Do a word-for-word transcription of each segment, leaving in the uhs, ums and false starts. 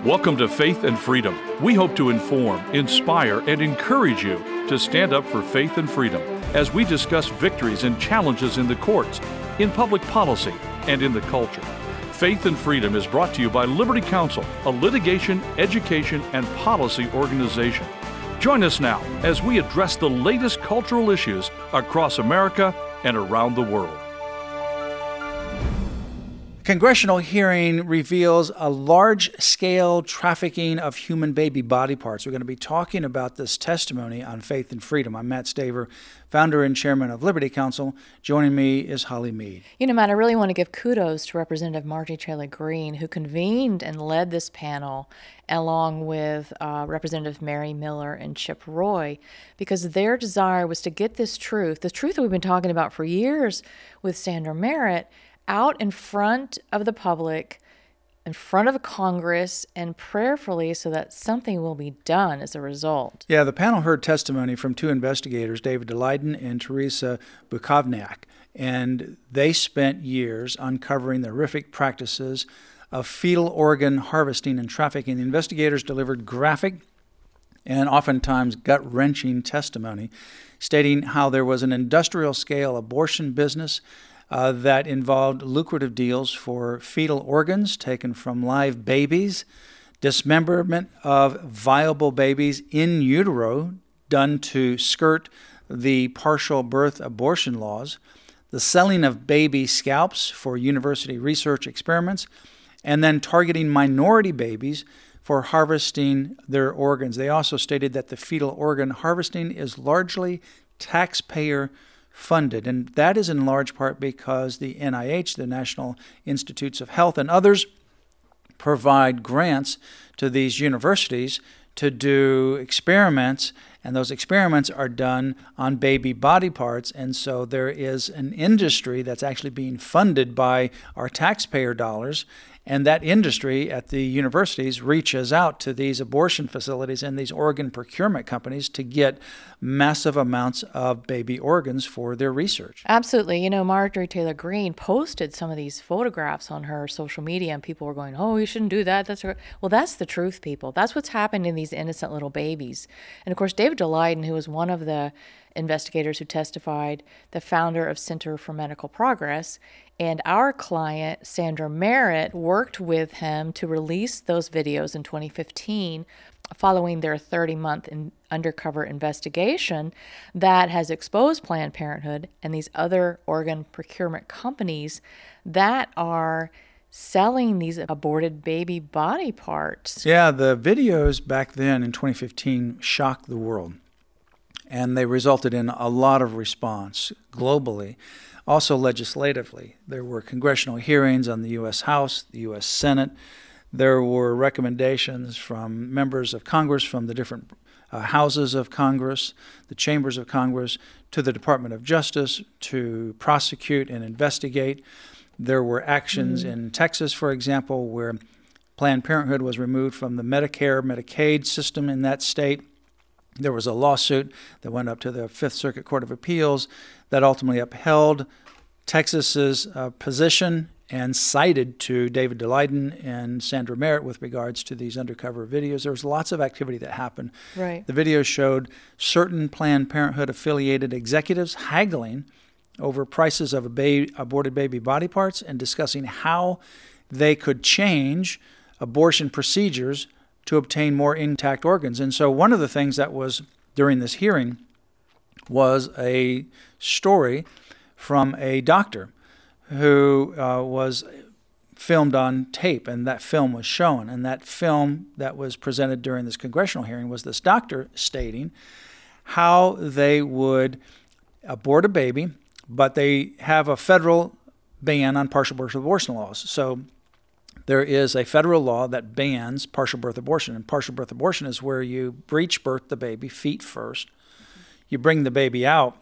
Welcome to Faith and Freedom. We hope to inform, inspire, and encourage you to stand up for faith and freedom as we discuss victories and challenges in the courts, in public policy, and in the culture. Faith and Freedom is brought to you by Liberty Counsel, a litigation, education, and policy organization. Join us now as we address the latest cultural issues across America and around the world. Congressional hearing reveals a large-scale trafficking of human baby body parts. We're going to be talking about this testimony on Faith and Freedom. I'm Matt Staver, founder and chairman of Liberty Counsel. Joining me is Holly Mead. You know, Matt, I really want to give kudos to Representative Marjorie Taylor Greene, who convened and led this panel, along with uh, Representative Mary Miller and Chip Roy, because their desire was to get this truth, the truth that we've been talking about for years with Sandra Merritt, out in front of the public, in front of Congress, and prayerfully so that something will be done as a result. Yeah, the panel heard testimony from two investigators, David Daleiden and Teresa Bukovniak, and they spent years uncovering the horrific practices of fetal organ harvesting and trafficking. The investigators delivered graphic and oftentimes gut-wrenching testimony, stating how there was an industrial-scale abortion business Uh, that involved lucrative deals for fetal organs taken from live babies, dismemberment of viable babies in utero done to skirt the partial birth abortion laws, the selling of baby scalps for university research experiments, and then targeting minority babies for harvesting their organs. They also stated that the fetal organ harvesting is largely taxpayer funded, and that is in large part because the N I H, the National Institutes of Health, and others provide grants to these universities to do experiments, and those experiments are done on baby body parts, and so there is an industry that's actually being funded by our taxpayer dollars, and that industry at the universities reaches out to these abortion facilities and these organ procurement companies to get massive amounts of baby organs for their research. Absolutely. You know, Marjorie Taylor Greene posted some of these photographs on her social media, and people were going, oh, you shouldn't do that. That's Well, that's the truth, people. That's what's happened in these innocent little babies. And of course, David Daleiden, who was one of the investigators who testified, the founder of Center for Medical Progress, and our client, Sandra Merritt, worked with him to release those videos in twenty fifteen following their thirty-month in undercover investigation that has exposed Planned Parenthood and these other organ procurement companies that are selling these aborted baby body parts. Yeah, the videos back then in twenty fifteen shocked the world, and they resulted in a lot of response globally. Also legislatively, there were congressional hearings on the U S House, the U S Senate. There were recommendations from members of Congress from the different uh, houses of Congress, the chambers of Congress, to the Department of Justice to prosecute and investigate. There were actions mm-hmm. in Texas, for example, where Planned Parenthood was removed from the Medicare, Medicaid system in that state. There was a lawsuit that went up to the Fifth Circuit Court of Appeals that ultimately upheld Texas's uh, position and cited to David Daleiden and Sandra Merritt with regards to these undercover videos. There was lots of activity that happened. Right. The videos showed certain Planned Parenthood-affiliated executives haggling over prices of a ba- aborted baby body parts and discussing how they could change abortion procedures to obtain more intact organs. And so one of the things that was during this hearing was a story from a doctor who uh, was filmed on tape, and that film was shown. And that film that was presented during this congressional hearing was this doctor stating how they would abort a baby, but they have a federal ban on partial birth abortion laws. So there is a federal law that bans partial birth abortion, and partial birth abortion is where you breech birth the baby feet first. You bring the baby out,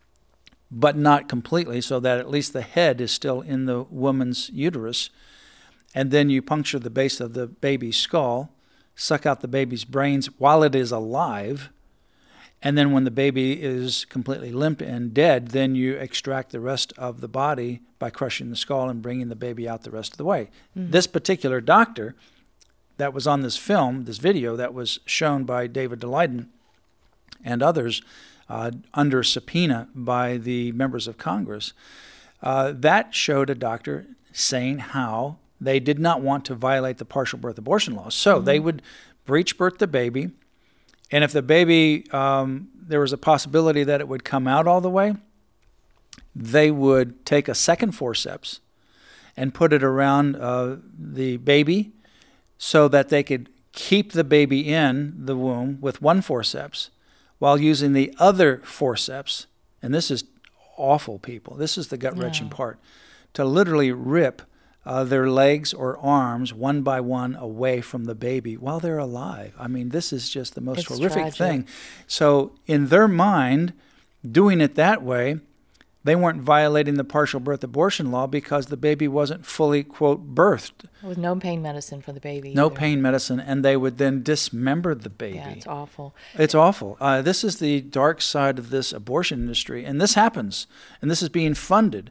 but not completely, so that at least the head is still in the woman's uterus, and then you puncture the base of the baby's skull, suck out the baby's brains while it is alive, and then when the baby is completely limp and dead, then you extract the rest of the body by crushing the skull and bringing the baby out the rest of the way. Mm-hmm. This particular doctor that was on this film, this video that was shown by David Daleiden and others uh, under subpoena by the members of Congress, uh, that showed a doctor saying how they did not want to violate the partial birth abortion law. So mm-hmm. they would breech birth the baby, and if the baby, um, there was a possibility that it would come out all the way, they would take a second forceps and put it around uh, the baby so that they could keep the baby in the womb with one forceps while using the other forceps, and this is awful, people, this is the gut-wrenching yeah. part, to literally rip uh, their legs or arms one by one away from the baby while they're alive. I mean, this is just the most it's horrific tragic. thing. So in their mind, doing it that way, they weren't violating the partial birth abortion law because the baby wasn't fully, quote, birthed. With no pain medicine for the baby. No either. pain medicine, and they would then dismember the baby. Yeah, it's awful. It's awful. Uh, this is the dark side of this abortion industry, and this happens, and this is being funded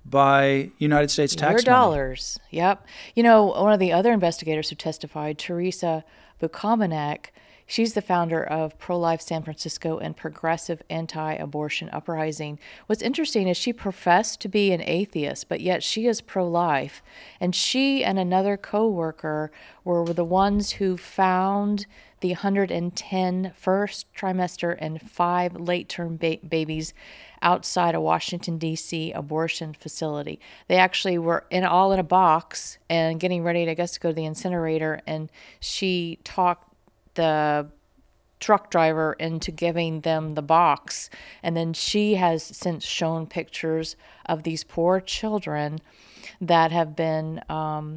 by United States tax Your money. dollars. Yep. You know, one of the other investigators who testified, Teresa Bukovac, she's the founder of Pro-Life San Francisco and Progressive Anti-Abortion Uprising. What's interesting is she professed to be an atheist, but yet she is pro-life. And she and another co-worker were the ones who found the one hundred ten first trimester and five late-term ba- babies outside a Washington, D C abortion facility. They actually were in all in a box and getting ready, to, I guess, to go to the incinerator, and she talked the truck driver into giving them the box. And then she has since shown pictures of these poor children that have been, um,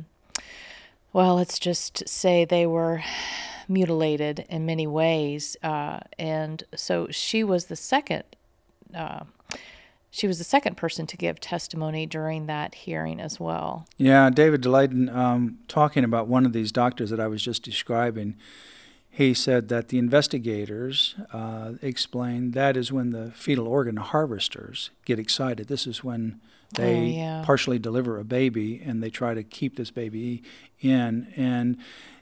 well, let's just say they were mutilated in many ways. Uh, and so she was the second, uh, she was the second person to give testimony during that hearing as well. Yeah, David Daleiden, um, talking about one of these doctors that I was just describing, he said that the investigators uh, explained that is when the fetal organ harvesters get excited. This is when they oh, yeah. partially deliver a baby and they try to keep this baby in. And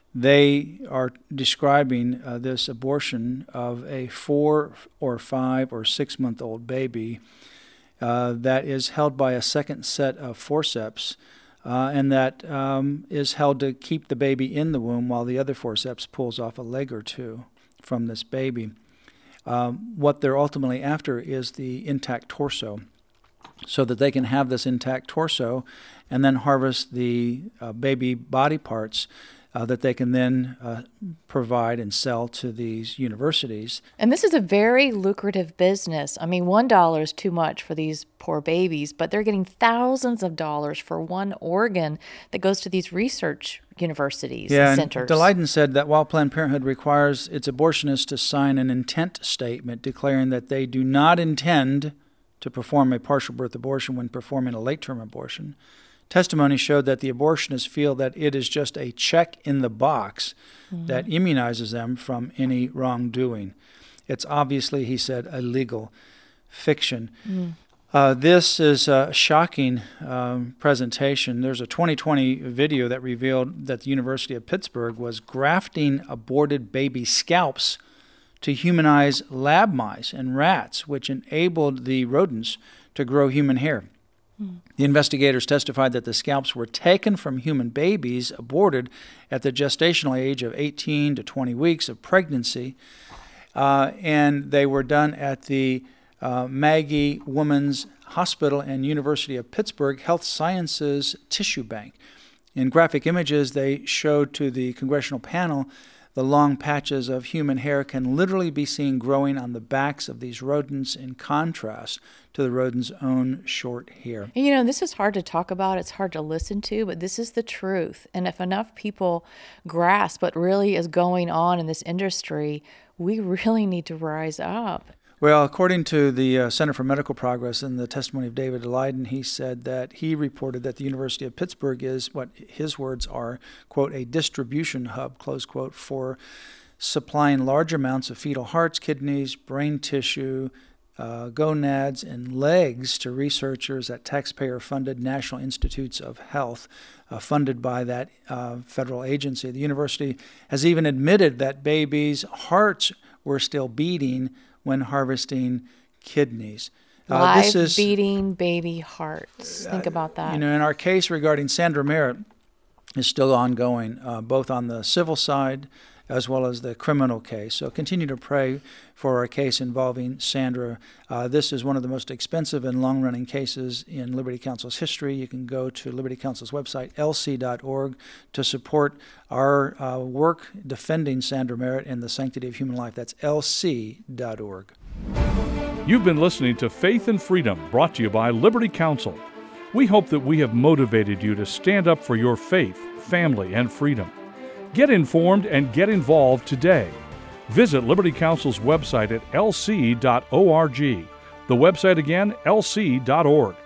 they are describing uh, this abortion of a four or five or six month old baby uh, that is held by a second set of forceps. Uh, and that um, is held to keep the baby in the womb while the other forceps pulls off a leg or two from this baby. Um, what they're ultimately after is the intact torso, so that they can have this intact torso and then harvest the uh, baby body parts uh, that they can then uh, provide and sell to these universities. And this is a very lucrative business. I mean, one dollar is too much for these poor babies, but they're getting thousands of dollars for one organ that goes to these research universities yeah, and centers. Yeah, Daleiden said that while Planned Parenthood requires its abortionists to sign an intent statement declaring that they do not intend to perform a partial birth abortion when performing a late-term abortion, testimony showed that the abortionists feel that it is just a check in the box mm-hmm. that immunizes them from any wrongdoing. It's obviously, he said, a legal fiction. Mm. Uh, this is a shocking um, presentation. There's a twenty twenty video that revealed that the University of Pittsburgh was grafting aborted baby scalps to humanize lab mice and rats, which enabled the rodents to grow human hair. Mm. The investigators testified that the scalps were taken from human babies aborted at the gestational age of eighteen to twenty weeks of pregnancy, uh, and they were done at the uh, Maggie Women's Hospital and University of Pittsburgh Health Sciences Tissue Bank. In graphic images, they showed to the congressional panel the long patches of human hair can literally be seen growing on the backs of these rodents in contrast to the rodent's own short hair. You know, this is hard to talk about. It's hard to listen to, but this is the truth. And if enough people grasp what really is going on in this industry, we really need to rise up. Well, according to the uh, Center for Medical Progress and the testimony of David Daleiden, he said that he reported that the University of Pittsburgh is what his words are, quote, a distribution hub, close quote, for supplying large amounts of fetal hearts, kidneys, brain tissue, uh, gonads and legs to researchers at taxpayer-funded National Institutes of Health, uh, funded by that uh, federal agency. The university has even admitted that babies' hearts were still beating when harvesting kidneys. Uh, Live this is, beating baby hearts. Think about that. You know, in our case regarding Sandra Merritt is still ongoing, uh, both on the civil side as well as the criminal case. So continue to pray for our case involving Sandra. Uh, this is one of the most expensive and long-running cases in Liberty Counsel's history. You can go to Liberty Counsel's website, L C dot org, to support our uh, work defending Sandra Merritt and the sanctity of human life. That's L C dot org. You've been listening to Faith and Freedom, brought to you by Liberty Counsel. We hope that we have motivated you to stand up for your faith, family, and freedom. Get informed and get involved today. Visit Liberty Counsel's website at L C dot org. The website again, L C dot org.